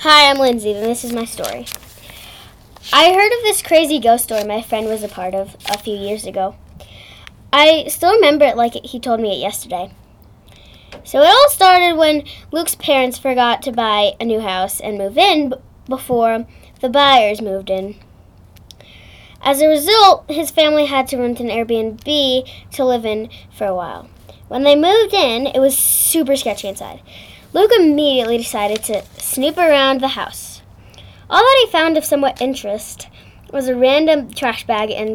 Hi, I'm Lindsay, and this is my story. I heard of this crazy ghost story my friend was a part of a few years ago. I still remember it like he told me it yesterday. So it all started when Luke's parents forgot to buy a new house and move in before the buyers moved in. As a result, his family had to rent an Airbnb to live in for a while. When they moved in, it was super sketchy inside. Luke immediately decided to snoop around the house. All that he found of somewhat interest was a random trash bag and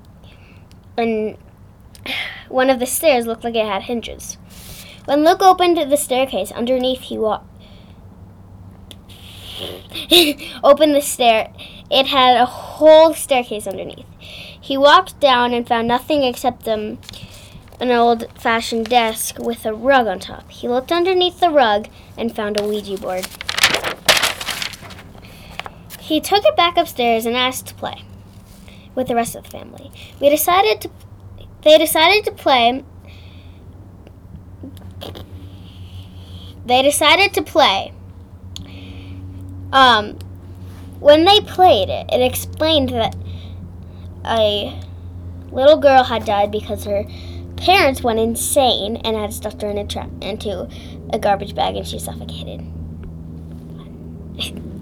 one of the stairs looked like it had hinges. When Luke opened the staircase underneath, opened the stair. It had a whole staircase underneath. He walked down and found nothing except an old-fashioned desk with a rug on top. He looked underneath the rug and found a Ouija board. He took it back upstairs and asked to play with the rest of the family. They decided to play. When they played it, it explained that a little girl had died because her parents went insane and had stuffed her into a garbage bag and she suffocated.